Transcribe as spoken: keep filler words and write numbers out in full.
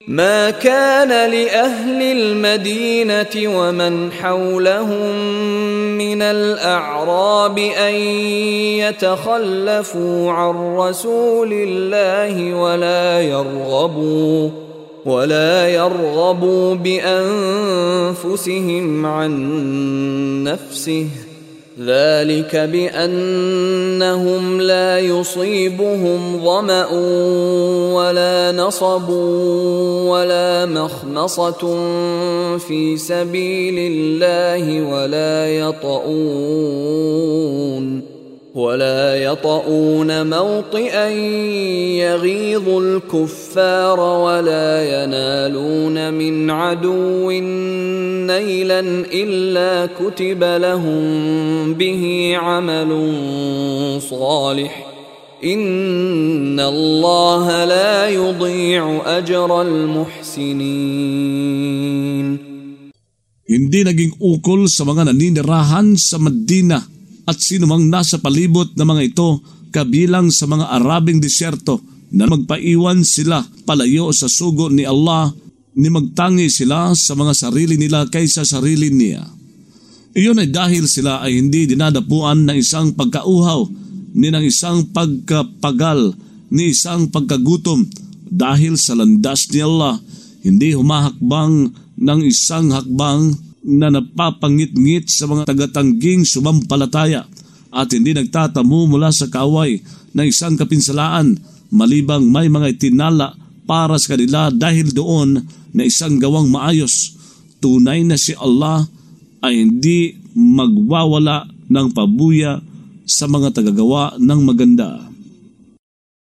ما كان لأهل المدينة ومن حولهم من الأعراب أن يتخلفوا عن رسول الله ولا يرغبوا ولا يرغبوا بأنفسهم عن نفسه ذلك بأنهم لا يصيبهم ظمأ ولا نصب ولا مخمصة في سبيل الله ولا يطؤون ولا يطؤون موطئا يغيظ الكفار ولا ينالون من عدو نيلا إلا كتب لهم به عمل صالح إن الله لا يضيع أجر المحسنين. Hindi naging ukol sa mga naninirahan sa Medina at sinumang nasa palibot na mga ito kabilang sa mga Arabing disyerto na magpaiwan sila palayo sa sugo ni Allah ni magtangi sila sa mga sarili nila kaysa sarili niya. Iyon ay dahil sila ay hindi dinadapuan ng isang pagkauhaw ni ng isang pagkapagal ni isang pagkagutom dahil sa landas ni Allah, hindi humahakbang ng isang hakbang na napapangit-ngit sa mga tagatangging sumampalataya at hindi nagtatamu mula sa kaaway ng isang kapinsalaan malibang may mga itinala para sa kanila dahil doon na isang gawang maayos. Tunay na si Allah ay hindi magwawala ng pabuya sa mga tagagawa ng maganda.